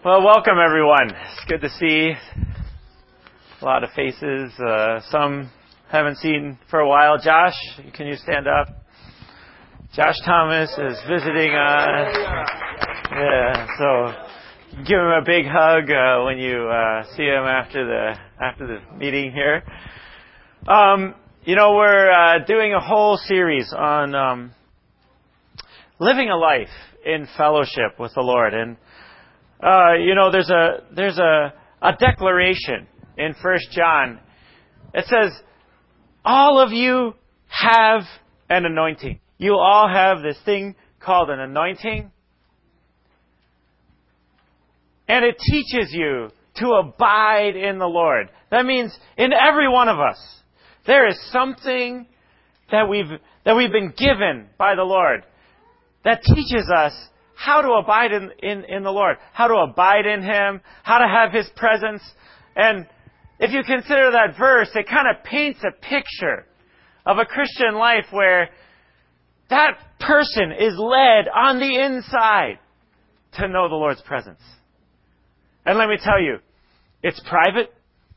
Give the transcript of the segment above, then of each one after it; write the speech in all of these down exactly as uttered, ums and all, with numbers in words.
Well, welcome everyone. It's good to see a lot of faces. Uh, some haven't seen for a while. Josh, can you stand up? Josh Thomas is visiting us. Yeah, so give him a big hug uh, when you uh, see him after the after the meeting here. Um, you know, we're uh, doing a whole series on um, living a life in fellowship with the Lord, and Uh, you know, there's a there's a, a declaration in First John. It says, all of you have an anointing. You all have this thing called an anointing. And it teaches you to abide in the Lord. That means in every one of us, there is something that we've that we've been given by the Lord that teaches us how to abide in, in, in the Lord, how to abide in Him, how to have His presence. And if you consider that verse, it kind of paints a picture of a Christian life where that person is led on the inside to know the Lord's presence. And let me tell you, it's private.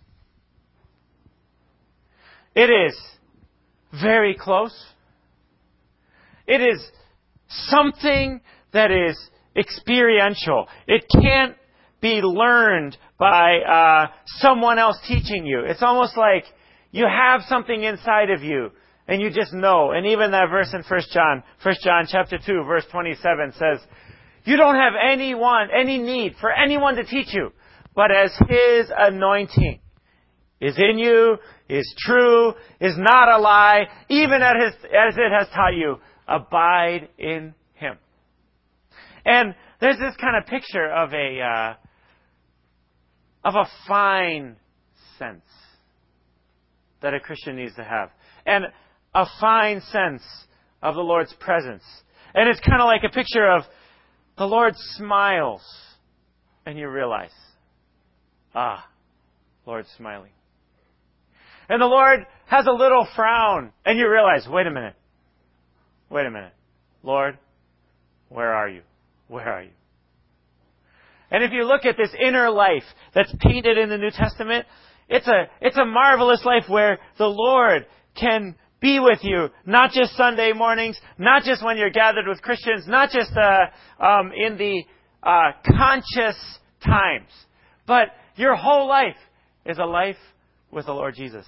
It is very close. It is something that is experiential. It can't be learned by uh, someone else teaching you. It's almost like you have something inside of you and you just know. And even that verse in First John, First John chapter two, verse twenty-seven says, you don't have anyone, any need for anyone to teach you, but as His anointing is in you, is true, is not a lie, even as it has taught you, abide in Him. And there's this kind of picture of a uh, of a fine sense that a Christian needs to have, and a fine sense of the Lord's presence. And it's kind of like a picture of the Lord smiles, and you realize, ah, Lord's smiling. And the Lord has a little frown, and you realize, wait a minute, wait a minute, Lord, where are you? Where are you? And if you look at this inner life that's painted in the New Testament, it's a it's a marvelous life where the Lord can be with you, not just Sunday mornings, not just when you're gathered with Christians, not just uh, um, in the uh, conscious times, but your whole life is a life with the Lord Jesus.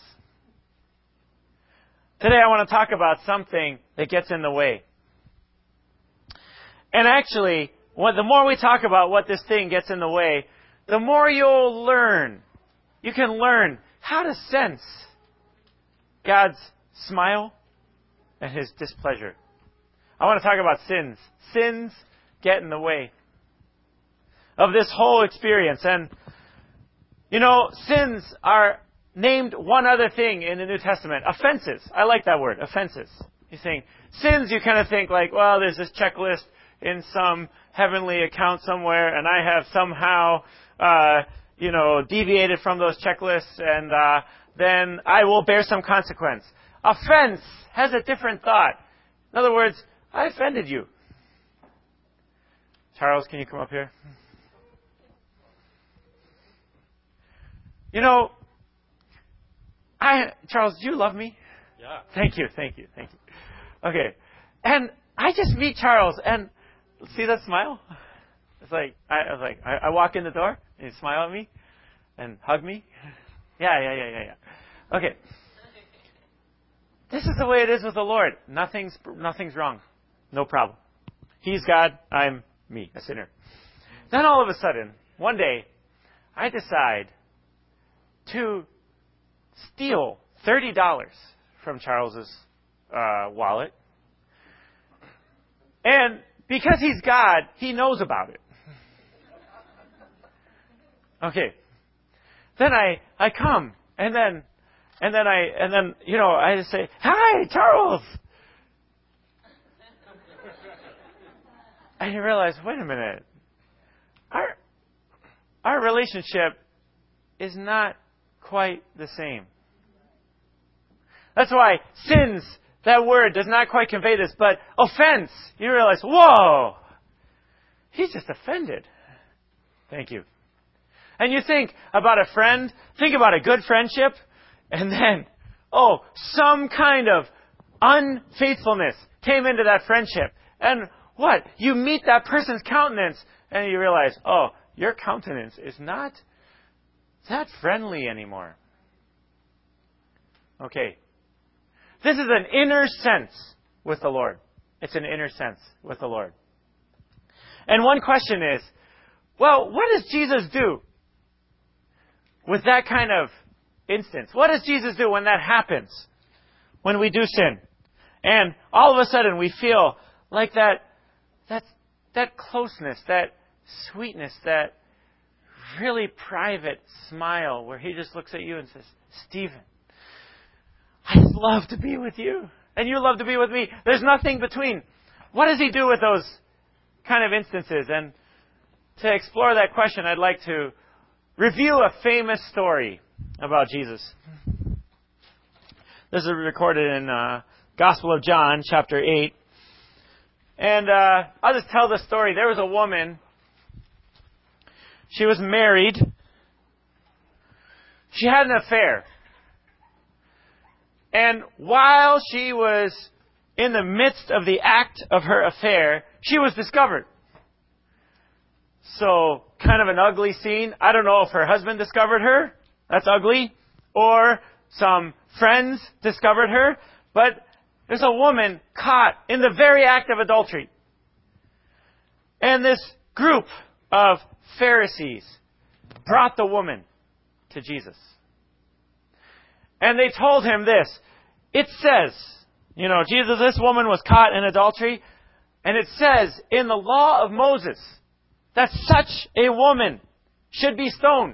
Today I want to talk about something that gets in the way. And actually, what, the more we talk about what this thing gets in the way, the more you'll learn. You can learn how to sense God's smile and His displeasure. I want to talk about sins. Sins get in the way of this whole experience. And, you know, sins are named one other thing in the New Testament. Offenses. I like that word, offenses. You're saying, sins, you kind of think like, well, there's this checklist in some heavenly account somewhere, and I have somehow, uh, you know, deviated from those checklists, and uh, then I will bear some consequence. Offense has a different thought. In other words, I offended you. Charles, can you come up here? You know, I Charles, do you love me? Yeah. Thank you, thank you, thank you. Okay, and I just meet Charles, and see that smile? It's like, I, I was like, I, I walk in the door, and you smile at me, and hug me. Yeah, yeah, yeah, yeah, yeah. Okay. This is the way it is with the Lord. Nothing's, nothing's wrong. No problem. He's God, I'm me, a sinner. Then all of a sudden, one day, I decide to steal thirty dollars from Charles's uh, wallet. And because He's God, He knows about it. Okay. Then I, I come, and then, and then I, and then, you know, I just say, hi, Charles! And you realize, wait a minute. Our, our relationship is not quite the same. That's why sins, that word does not quite convey this, but offense, you realize, whoa, he's just offended. Thank you. And you think about a friend, think about a good friendship, and then, oh, some kind of unfaithfulness came into that friendship. And what? You meet that person's countenance, and you realize, oh, your countenance is not that friendly anymore. Okay. This is an inner sense with the Lord. It's an inner sense with the Lord. And one question is, well, what does Jesus do with that kind of instance? What does Jesus do when that happens? When we do sin? And all of a sudden we feel like that, that, that closeness, that sweetness, that really private smile where he just looks at you and says, Stephen, I love to be with you. And you love to be with me. There's nothing between. What does he do with those kind of instances? And to explore that question, I'd like to review a famous story about Jesus. This is recorded in uh, Gospel of John, chapter eight. And uh, I'll just tell the story. There was a woman. She was married. She had an affair. And while she was in the midst of the act of her affair, she was discovered. So, kind of an ugly scene. I don't know if her husband discovered her. That's ugly. Or some friends discovered her. But there's a woman caught in the very act of adultery. And this group of Pharisees brought the woman to Jesus. And they told him this. It says, you know, Jesus, this woman was caught in adultery. And it says in the law of Moses that such a woman should be stoned.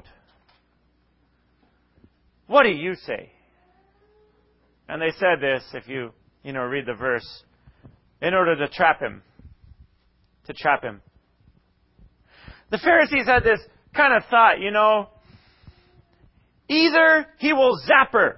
What do you say? And they said this, if you, you know, read the verse, in order to trap him. To trap him. The Pharisees had this kind of thought, you know, either he will zap her,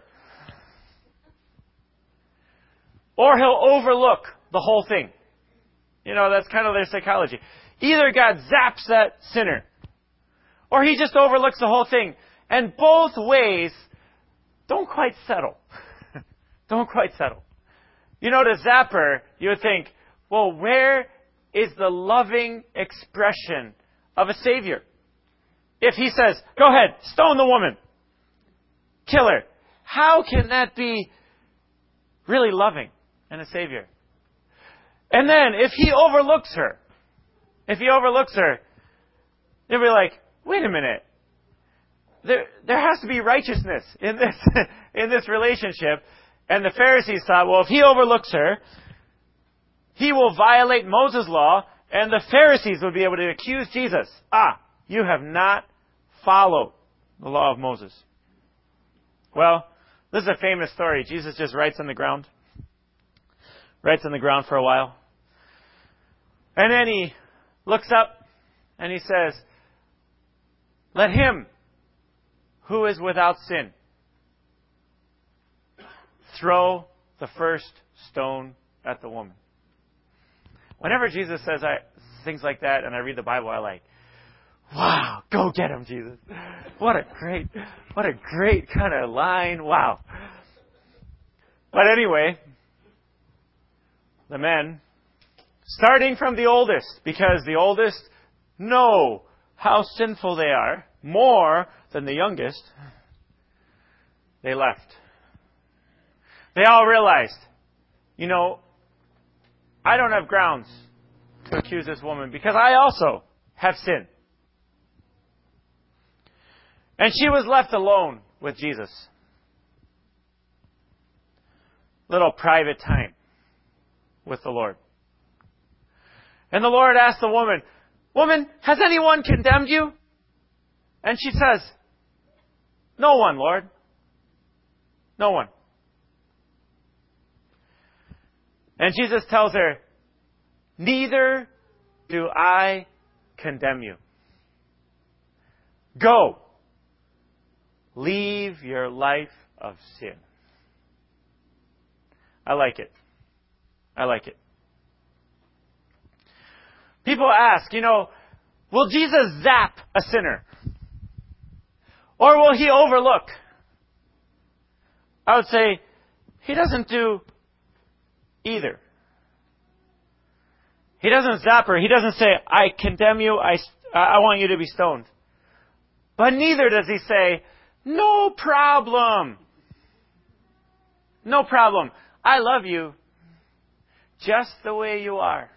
or he'll overlook the whole thing. You know, that's kind of their psychology. Either God zaps that sinner, or he just overlooks the whole thing. And both ways don't quite settle. Don't quite settle. You know, to zap her, you would think, well, where is the loving expression of a Savior? If he says, go ahead, stone the woman, kill her, how can that be really loving and a Savior? And then, if he overlooks her, if he overlooks her, they'll be like, wait a minute. There, there has to be righteousness in this, in this relationship. And the Pharisees thought, well, if he overlooks her, he will violate Moses' law, and the Pharisees would be able to accuse Jesus. Ah, you have not followed the law of Moses. Well, this is a famous story. Jesus just writes on the ground. Writes on the ground for a while. And then he looks up and he says, let him who is without sin throw the first stone at the woman. Whenever Jesus says I, things like that and I read the Bible, I like, wow, go get him, Jesus. What a great, what a great kind of line. Wow. But anyway, the men, starting from the oldest, because the oldest know how sinful they are, more than the youngest, they left. They all realized, you know, I don't have grounds to accuse this woman because I also have sinned. And she was left alone with Jesus. Little private time with the Lord. And the Lord asked the woman, woman, has anyone condemned you? And she says, no one, Lord. No one. And Jesus tells her, neither do I condemn you. Go. Leave your life of sin. I like it. I like it. People ask, you know, Will Jesus zap a sinner? Or will he overlook? I would say he doesn't do either. He doesn't zap her. He doesn't say, I condemn you. I, I want you to be stoned. But neither does he say, no problem. No problem. I love you just the way you are.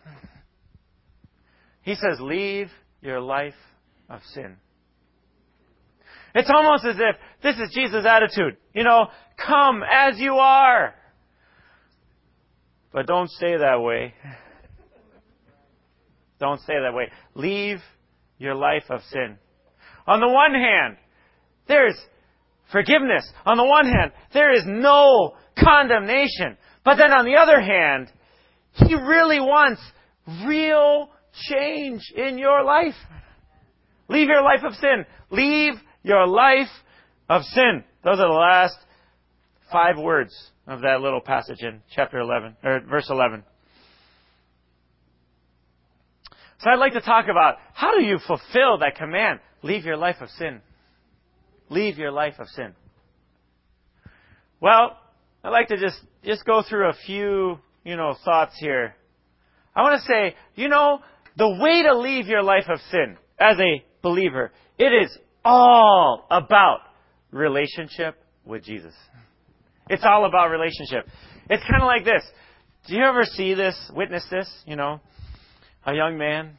He says, leave your life of sin. It's almost as if this is Jesus' attitude. You know, come as you are. But don't stay that way. Don't stay that way. Leave your life of sin. On the one hand, there's forgiveness. On the one hand, there is no condemnation. But then on the other hand, He really wants real change in your life. Leave your life of sin. Leave your life of sin. Those are the last five words of that little passage in chapter eleven, or verse eleven. So I'd like to talk about how do you fulfill that command? Leave your life of sin. Leave your life of sin. Well, I'd like to just, just go through a few, you know, thoughts here. I want to say, you know, the way to leave your life of sin as a believer, it is all about relationship with Jesus. It's all about relationship. It's kind of like this. Do you ever see this, witness this, you know? A young man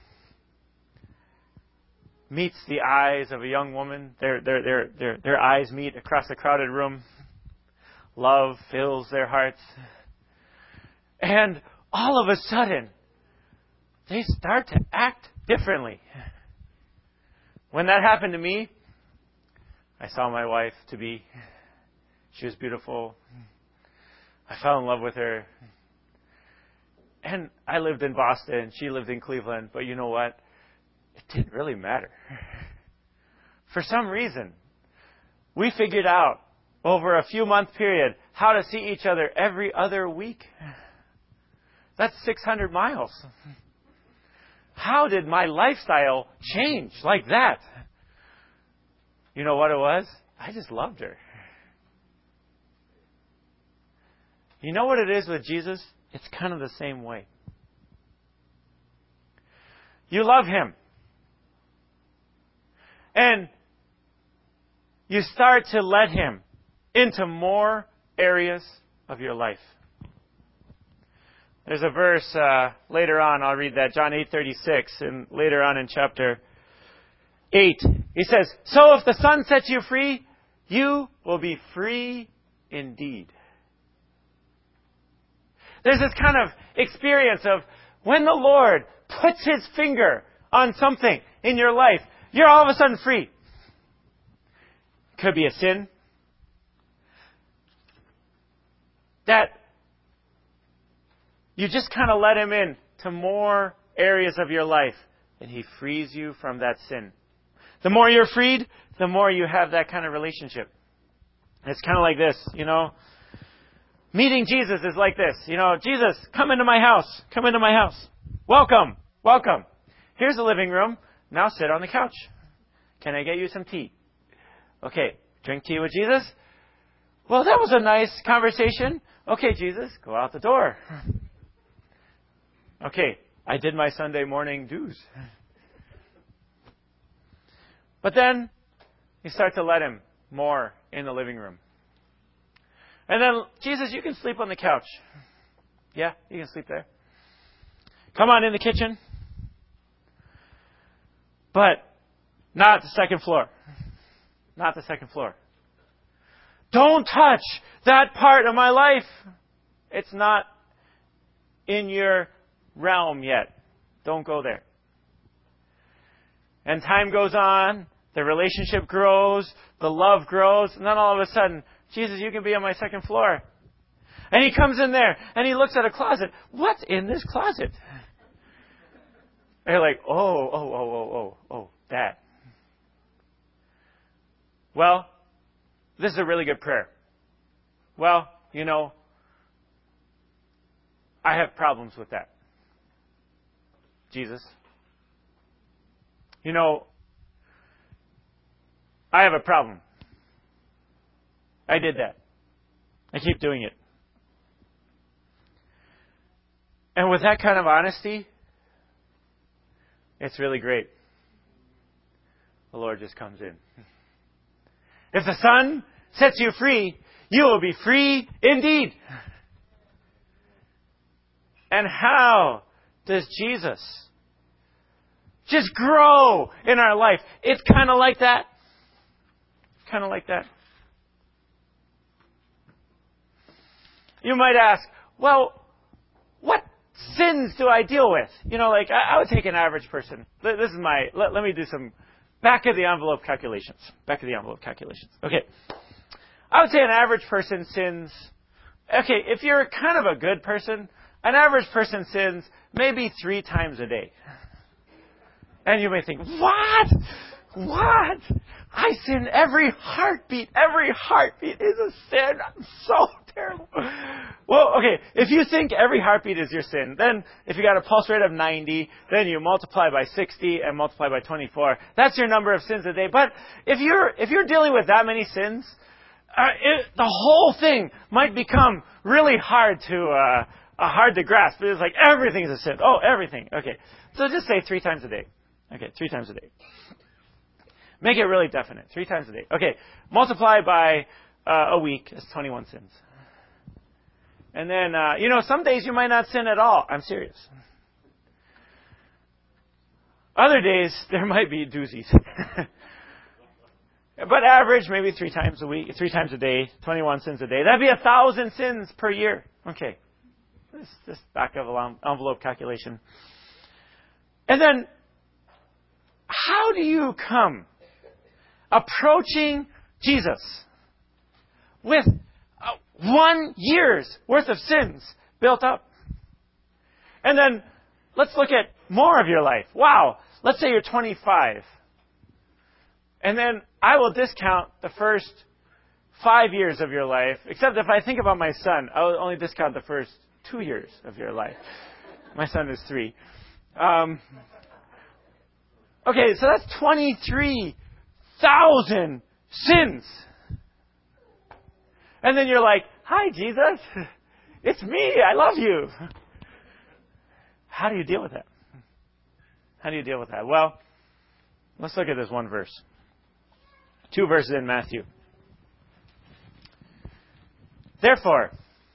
meets the eyes of a young woman. Their, their, their, their, their eyes meet across a crowded room. Love fills their hearts. And all of a sudden, they start to act differently. When that happened to me, I saw my wife to be. She was beautiful. I fell in love with her. And I lived in Boston. She lived in Cleveland. But you know what? It didn't really matter. For some reason, we figured out over a few month period how to see each other every other week. That's six hundred miles. How did my lifestyle change like that? You know what it was? I just loved her. You know what it is with Jesus? It's kind of the same way. You love Him. And you start to let Him into more areas of your life. There's a verse uh, later on, I'll read that, John eight thirty-six, and later on in chapter eight, He says, so if the Son sets you free, you will be free indeed. There's this kind of experience of when the Lord puts His finger on something in your life, you're all of a sudden free. Could be a sin that you just kind of let Him in to more areas of your life, and He frees you from that sin. The more you're freed, the more you have that kind of relationship. It's kind of like this, you know. Meeting Jesus is like this. You know, Jesus, come into my house. Come into my house. Welcome. Welcome. Here's the living room. Now sit on the couch. Can I get you some tea? Okay. Drink tea with Jesus? Well, that was a nice conversation. Okay, Jesus, go out the door. Okay. I did my Sunday morning dues. But then you start to let Him more in the living room. And then, Jesus, you can sleep on the couch. Yeah, you can sleep there. Come on in the kitchen. But not the second floor. Not the second floor. Don't touch that part of my life. It's not in your realm yet. Don't go there. And time goes on. The relationship grows. The love grows. And then all of a sudden, Jesus, you can be on my second floor. And He comes in there and He looks at a closet. What's in this closet? And you're like, oh, oh, oh, oh, oh, oh, that. Well, this is a really good prayer. Well, you know, I have problems with that. Jesus, You know, I have a problem. I did that. I keep doing it. And with that kind of honesty, it's really great. The Lord just comes in. If the Son sets you free, you will be free indeed. And how does Jesus just grow in our life? It's kind of like that. Kind of like that. You might ask, well, what sins do I deal with? You know, like, I, I would take an average person. This is my, let, let me do some back of the envelope calculations. Back of the envelope calculations. Okay. I would say an average person sins, okay, if you're kind of a good person, an average person sins maybe three times a day. And you may think, what? What? I sin every heartbeat. Every heartbeat is a sin. I'm so terrible. Well, okay, if you think every heartbeat is your sin, then if you got a pulse rate of ninety, then you multiply by sixty and multiply by twenty-four. That's your number of sins a day. But if you're if you're dealing with that many sins, uh, it, the whole thing might become really hard to uh, uh, hard to grasp. It's like everything's a sin. Oh, everything. Okay, so just say three times a day. Okay, three times a day. Make it really definite. Three times a day. Okay, multiply by uh, a week. That's twenty-one sins. And then, uh, you know, some days you might not sin at all. I'm serious. Other days, there might be doozies. But average, maybe three times a week, three times a day, twenty-one sins a day. That'd be a thousand sins per year. Okay. This, this back of envelope calculation. And then, how do you come approaching Jesus with uh, one year's worth of sins built up? And then let's look at more of your life. Wow. Let's say you're twenty-five. And then I will discount the first five years of your life, except if I think about my son, I will only discount the first two years of your life. My son is three. Um, okay, so that's twenty-three thousand sins. And then you're like, hi, Jesus. It's me. I love you. How do you deal with that? How do you deal with that? Well, let's look at this one verse. Two verses in Matthew. Therefore,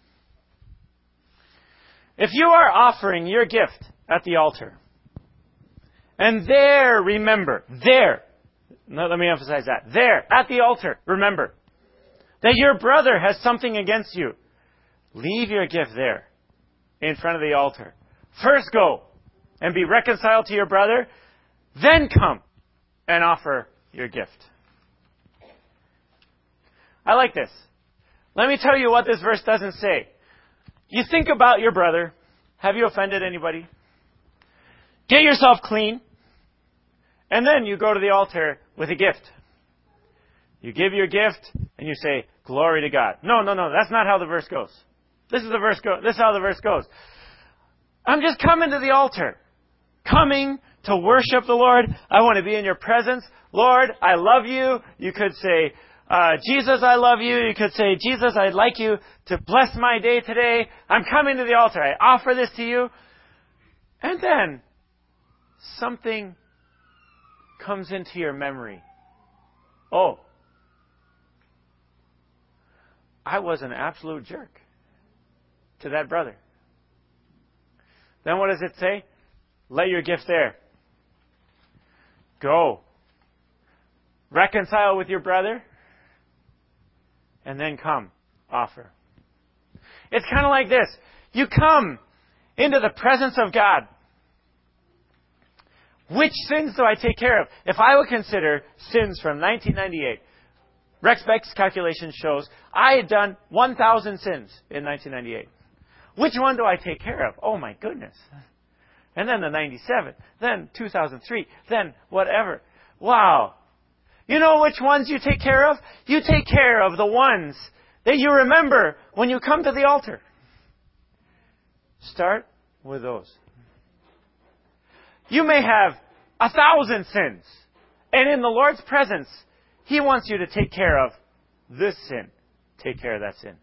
if you are offering your gift at the altar, and there remember, there, no, let me emphasize that, there, at the altar, remember, that your brother has something against you, leave your gift there, in front of the altar. First go and be reconciled to your brother, then come and offer your gift. I like this. Let me tell you what this verse doesn't say. You think about your brother. Have you offended anybody? Get yourself clean. And then you go to the altar with a gift. You give your gift and you say, glory to God. No, no, no. That's not how the verse goes. This is the verse go. This is how the verse goes. I'm just coming to the altar. Coming to worship the Lord. I want to be in your presence. Lord, I love you. You could say, Uh, Jesus, I love you. You could say, Jesus, I'd like you to bless my day today. I'm coming to the altar. I offer this to you. And then something comes into your memory. Oh, I was an absolute jerk to that brother. Then what does it say? Lay your gift there. Go. Reconcile with your brother. And then come, offer. It's kind of like this. You come into the presence of God. Which sins do I take care of? If I would consider sins from nineteen ninety-eight, Rex Beck's calculation shows I had done one thousand sins in nineteen ninety-eight. Which one do I take care of? Oh my goodness. And then the ninety-seven, then two thousand three, then whatever. Wow. You know which ones you take care of? You take care of the ones that you remember when you come to the altar. Start with those. You may have a thousand sins. And in the Lord's presence, He wants you to take care of this sin. Take care of that sin.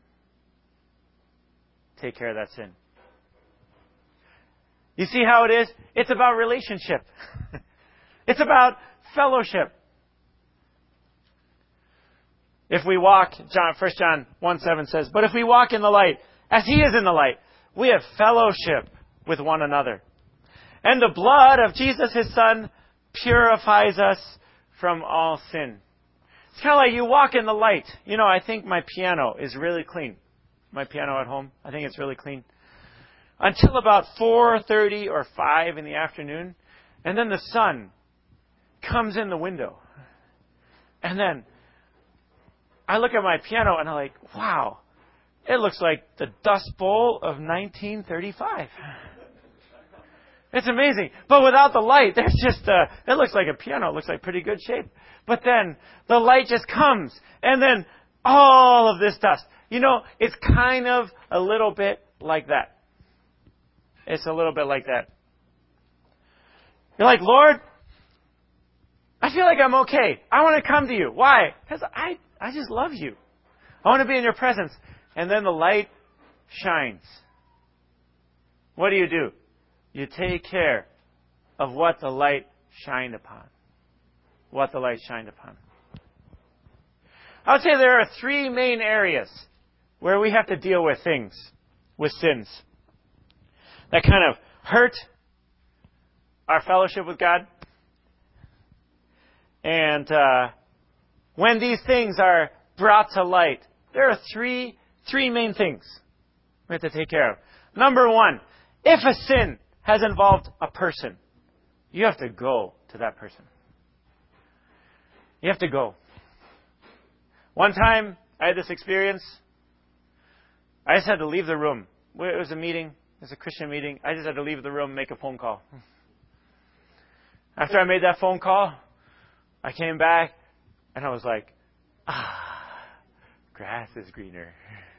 Take care of that sin. You see how it is? It's about relationship. It's about fellowship. If we walk, John, First John one seven says, but if we walk in the light, as He is in the light, we have fellowship with one another. And the blood of Jesus, His Son, purifies us from all sin. It's kind of like you walk in the light. You know, I think my piano is really clean. My piano at home, I think it's really clean. Until about four thirty or five in the afternoon. And then the sun comes in the window. And then I look at my piano and I'm like, wow, it looks like the Dust Bowl of nineteen thirty-five. It's amazing. But without the light, there's just a, it looks like a piano. It looks like pretty good shape. But then the light just comes. And then all of this dust. You know, it's kind of a little bit like that. It's a little bit like that. You're like, Lord, I feel like I'm okay. I want to come to you. Why? Because I, I just love you. I want to be in your presence. And then the light shines. What do you do? You take care of what the light shined upon. What the light shined upon. I would say there are three main areas where we have to deal with things, with sins, that kind of hurt our fellowship with God. And uh, when these things are brought to light, there are three three main things we have to take care of. Number one, if a sin has involved a person, you have to go to that person. You have to go. One time, I had this experience. I just had to leave the room. It was a meeting. It was a Christian meeting. I just had to leave the room and make a phone call. After I made that phone call, I came back, and I was like, ah, grass is greener.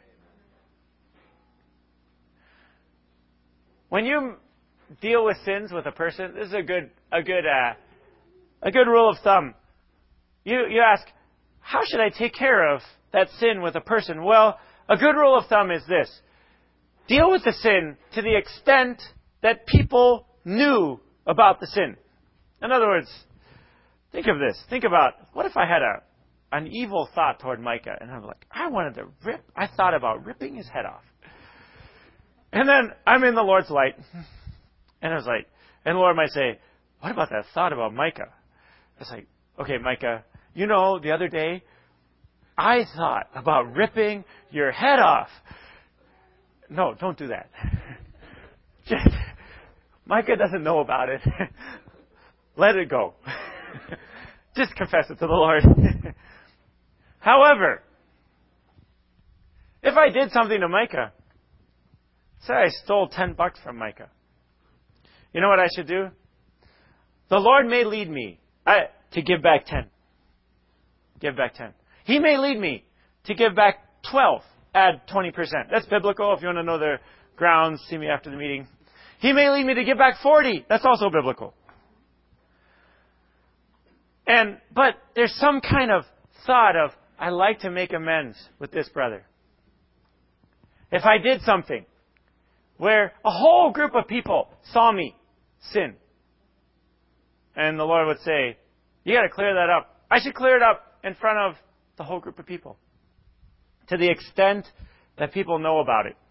When you deal with sins with a person, this is a good a good uh, a good rule of thumb. You you ask, how should I take care of that sin with a person? Well, a good rule of thumb is this: deal with the sin to the extent that people knew about the sin. In other words, think of this. Think about, what if I had a an evil thought toward Micah, and I'm like, I wanted to rip. I thought about ripping his head off. And then I'm in the Lord's light. And I was like, and the Lord might say, what about that thought about Micah? It's like, okay, Micah, you know, the other day, I thought about ripping your head off. No, don't do that. Just, Micah doesn't know about it. Let it go. Just confess it to the Lord. However, if I did something to Micah, say I stole ten bucks from Micah, you know what I should do? The Lord may lead me I, to give back ten. Give back ten. He may lead me to give back twelve. Add twenty percent. That's biblical. If you want to know the grounds, see me after the meeting. He may lead me to give back forty. That's also biblical. And, but there's some kind of thought of, I like to make amends with this brother. If I did something where a whole group of people saw me sin, and the Lord would say, you got to clear that up. I should clear it up in front of the whole group of people, to the extent that people know about it.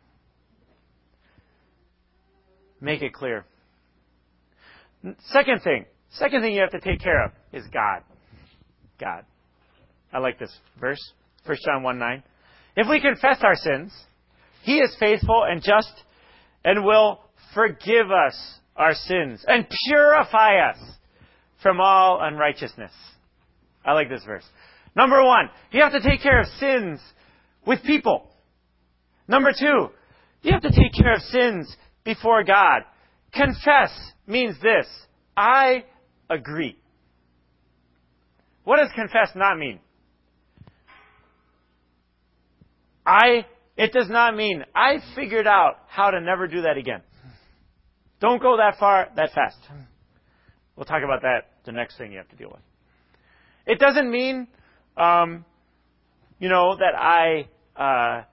Make it clear. Second thing, second thing you have to take care of is God. God. I like this verse, First John one nine. If we confess our sins, He is faithful and just and will forgive us our sins and purify us from all unrighteousness. I like this verse. Number one, you have to take care of sins with people. Number two, you have to take care of sins before God. Confess means this: I agree. What does confess not mean? I, it does not mean I figured out how to never do that again. Don't go that far, that fast. We'll talk about that, the next thing you have to deal with. It doesn't mean, um, you know, that I uh,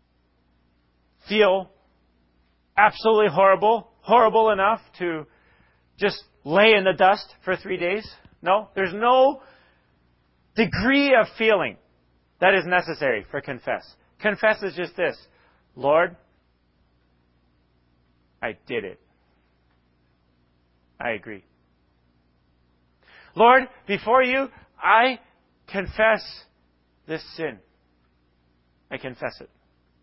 feel absolutely horrible, horrible enough to just lay in the dust for three days. No, there's no degree of feeling that is necessary for confess. Confess is just this: Lord, I did it. I agree. Lord, before you, I confess this sin. I confess it.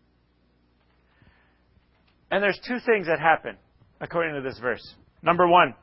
And there's two things that happen according to this verse. Number one,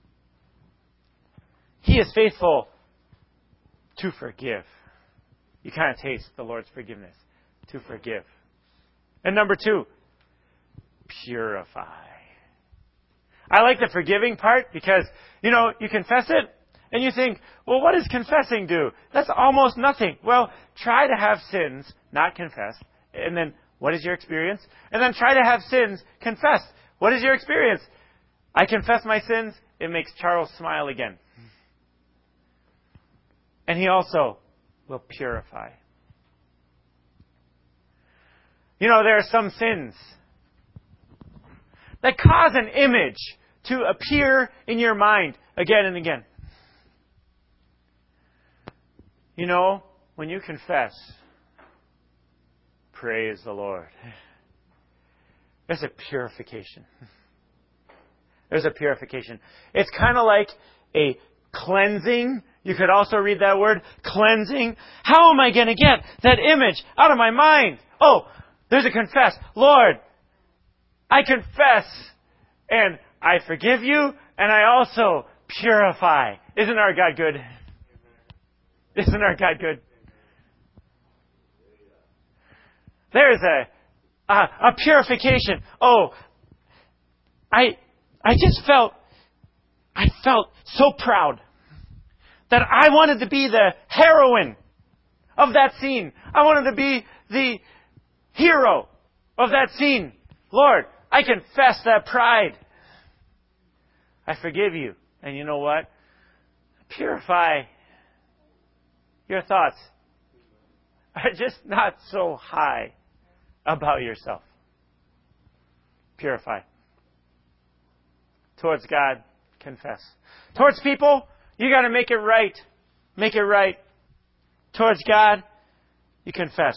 He is faithful to forgive. You kind of taste the Lord's forgiveness. To forgive. And number two, purify. I like the forgiving part because, you know, you confess it and you think, well, what does confessing do? That's almost nothing. Well, try to have sins not confessed. And then what is your experience? And then try to have sins confessed. What is your experience? I confess my sins. It makes Charles smile again. And He also will purify. You know, there are some sins that cause an image to appear in your mind again and again. You know, when you confess, praise the Lord. There's a purification. There's a purification. It's kind of like a cleansing. You could also read that word, cleansing. How am I going to get that image out of my mind? Oh, there's a confess. Lord, I confess and I forgive you and I also purify. Isn't our God good? Isn't our God good? There's a, a, a purification. Oh, I, I just felt, I felt so proud that I wanted to be the heroine of that scene. I wanted to be the hero of that scene. Lord, I confess that pride. I forgive you. And you know what? Purify your thoughts. Are just not so high about yourself. Purify. Towards God, confess. Towards people, you got to make it right. Make it right. Towards God, you confess.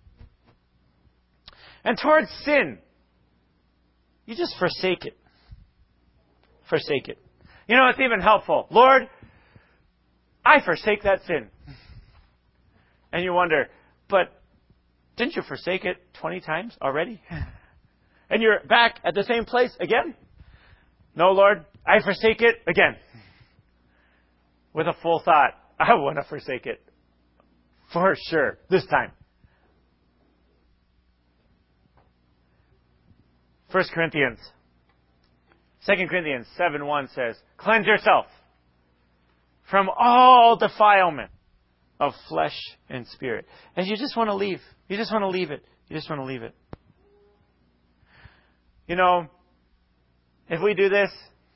And towards sin, you just forsake it. Forsake it. You know, it's even helpful. Lord, I forsake that sin. And you wonder, but didn't you forsake it twenty times already? And you're back at the same place again? No, Lord, I forsake it again. With a full thought, I want to forsake it. For sure. This time. First Corinthians. Second Corinthians seven one says, cleanse yourself from all defilement of flesh and spirit. And you just want to leave. You just want to leave it. You just want to leave it. You know, if we do this,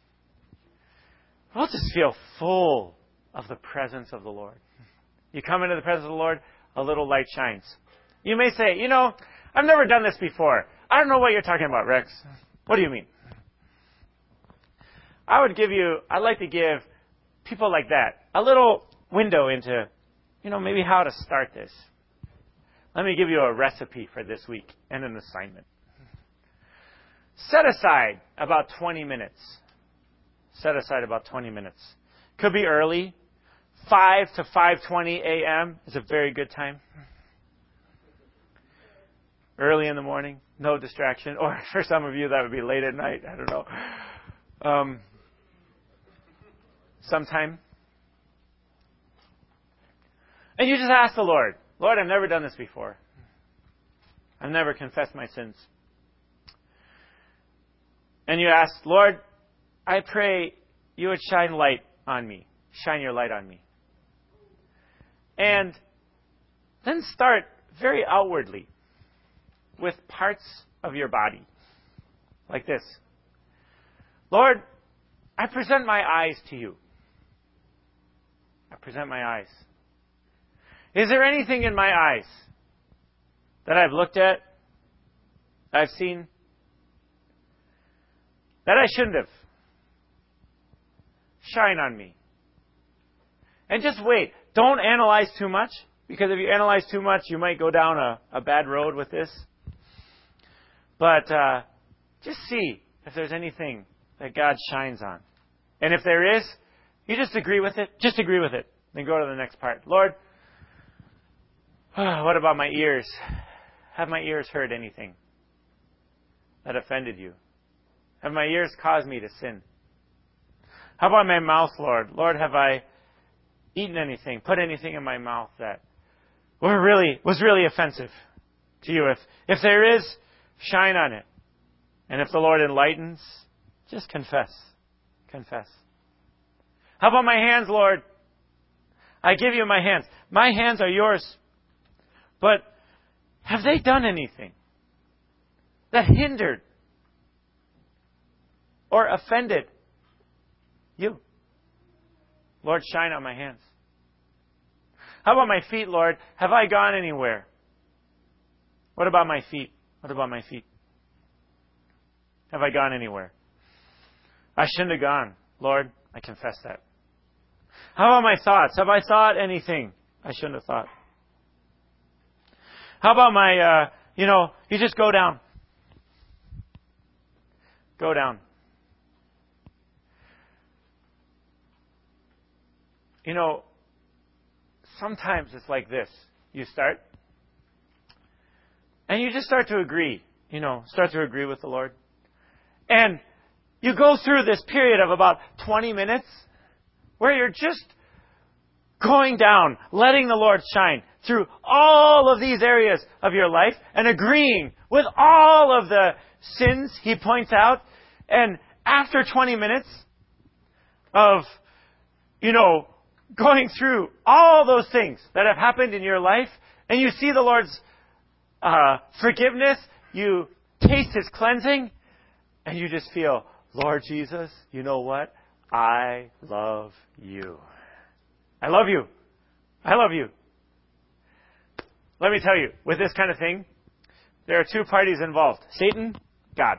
we'll just feel full of the presence of the Lord. You come into the presence of the Lord, a little light shines. You may say, you know, I've never done this before. I don't know what you're talking about, Rex. What do you mean? I would give you, I'd like to give people like that a little window into, you know, maybe how to start this. Let me give you a recipe for this week and an assignment. Set aside about twenty minutes. Set aside about twenty minutes. Could be early. five to five twenty a.m. is a very good time. Early in the morning, no distraction. Or for some of you, that would be late at night. I don't know. Um, sometime. And you just ask the Lord, Lord, I've never done this before. I've never confessed my sins. And you ask, Lord, I pray you would shine light on me. Shine your light on me. And then start very outwardly with parts of your body. Like this. Lord, I present my eyes to you. I present my eyes. Is there anything in my eyes that I've looked at, that I've seen, that I shouldn't have? Shine on me. And just wait. Don't analyze too much, because if you analyze too much, you might go down a, a bad road with this. But uh, just see if there's anything that God shines on. And if there is, you just agree with it. Just agree with it. Then go to the next part. Lord, what about my ears? Have my ears heard anything that offended you? Have my ears caused me to sin? How about my mouth, Lord? Lord, have I eaten anything, put anything in my mouth that were really was really offensive to you? If if there is, shine on it. And if the Lord enlightens, just confess. Confess. How about my hands, Lord? I give you my hands. My hands are yours. But have they done anything that hindered or offended you? Lord, shine on my hands. How about my feet, Lord? Have I gone anywhere? What about my feet? What about my feet? Have I gone anywhere? I shouldn't have gone. Lord, I confess that. How about my thoughts? Have I thought anything I shouldn't have thought? How about my, uh, you know, you just go down. Go down. You know, sometimes it's like this. You start, and you just start to agree, you know, start to agree with the Lord. And you go through this period of about twenty minutes where you're just going down, letting the Lord shine through all of these areas of your life and agreeing with all of the sins He points out. And after twenty minutes of, you know, going through all those things that have happened in your life, and you see the Lord's uh, forgiveness, you taste His cleansing, and you just feel, Lord Jesus, you know what? I love you. I love you. I love you. Let me tell you, with this kind of thing, there are two parties involved. Satan, God.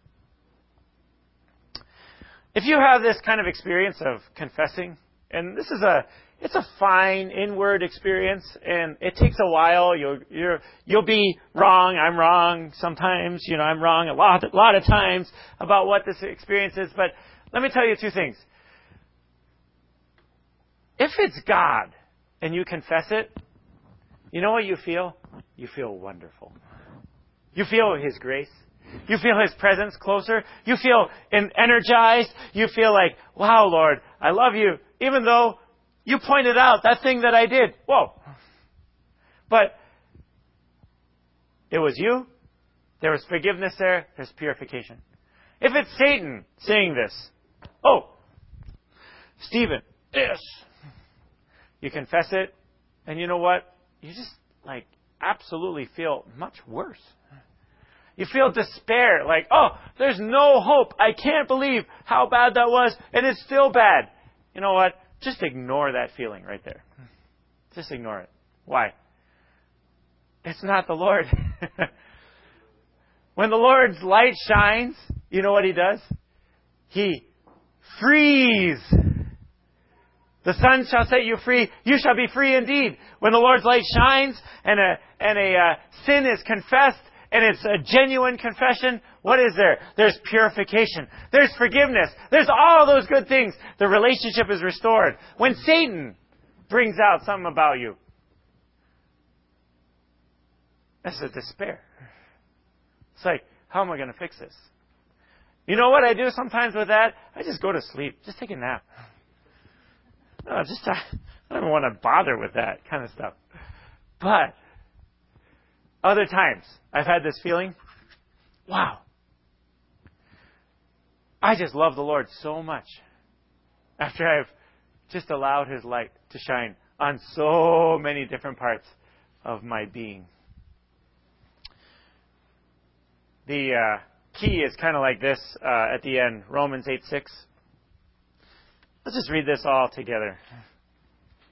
If you have this kind of experience of confessing, and this is a, it's a fine inward experience, and it takes a while. You'll, you're, you'll be wrong. I'm wrong sometimes. You know, I'm wrong a lot, a lot of times about what this experience is. But let me tell you two things. If it's God and you confess it, you know what you feel? You feel wonderful. You feel His grace. You feel His presence closer. You feel energized. You feel like, wow, Lord, I love you. Even though you pointed out that thing that I did. Whoa. But it was you. There was forgiveness there. There's purification. If it's Satan saying this, oh, Stephen, yes. You confess it, and you know what? You just, like, absolutely feel much worse. You feel despair, like, oh, there's no hope. I can't believe how bad that was, and it's still bad. You know what? Just ignore that feeling right there. Just ignore it. Why? It's not the Lord. When the Lord's light shines, you know what He does? He frees. The Son shall set you free. You shall be free indeed. When the Lord's light shines and a and a uh, sin is confessed and it's a genuine confession, what is there? There's purification. There's forgiveness. There's all those good things. The relationship is restored. When Satan brings out something about you, that's a despair. It's like, how am I going to fix this? You know what I do sometimes with that? I just go to sleep. Just take a nap. No, just I don't even want to bother with that kind of stuff. But other times, I've had this feeling, wow, I just love the Lord so much after I've just allowed His light to shine on so many different parts of my being. The uh, key is kind of like this uh, at the end, Romans eight six. Let's just read this all together.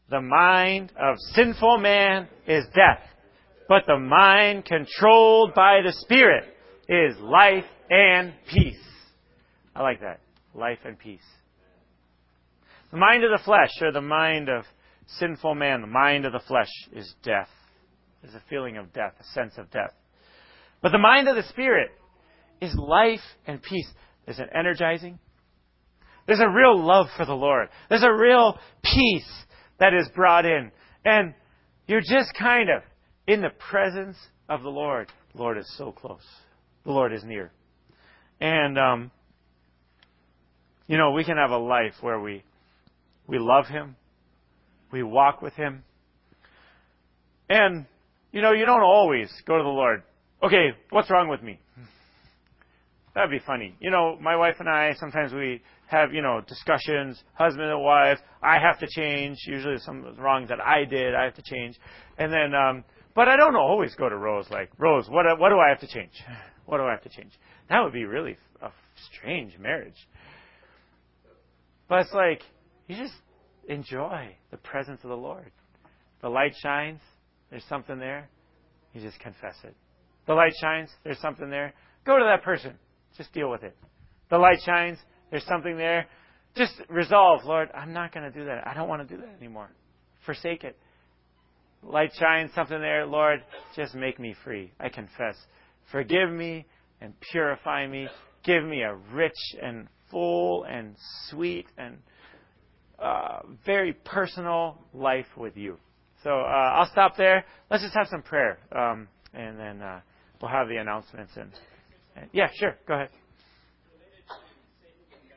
The mind of sinful man is death, but the mind controlled by the Spirit is life and peace. I like that. Life and peace. The mind of the flesh, or the mind of sinful man, the mind of the flesh is death. There's a feeling of death, a sense of death. But the mind of the Spirit is life and peace. There's an energizing. There's a real love for the Lord. There's a real peace that is brought in. And you're just kind of in the presence of the Lord. The Lord is so close. The Lord is near. And, um, you know, we can have a life where we we love Him. We walk with Him. And, you know, you don't always go to the Lord, okay, what's wrong with me? That'd be funny. You know, my wife and I, sometimes we have, you know, discussions, husband and wife, I have to change. Usually there's some wrongs that I did, I have to change. And then, um, but I don't always go to Rose like, Rose, what, what do I have to change? What do I have to change? That would be really a strange marriage. But it's like, you just enjoy the presence of the Lord. The light shines, there's something there, you just confess it. The light shines, there's something there, go to that person, just deal with it. The light shines, there's something there, just resolve, Lord, I'm not going to do that. I don't want to do that anymore. Forsake it. Light shines, something there, Lord, just make me free. I confess. Forgive me and purify me. Give me a rich and full and sweet and uh, very personal life with you. So uh, I'll stop there. Let's just have some prayer, um, and then uh, we'll have the announcements. And, and yeah, sure, go ahead.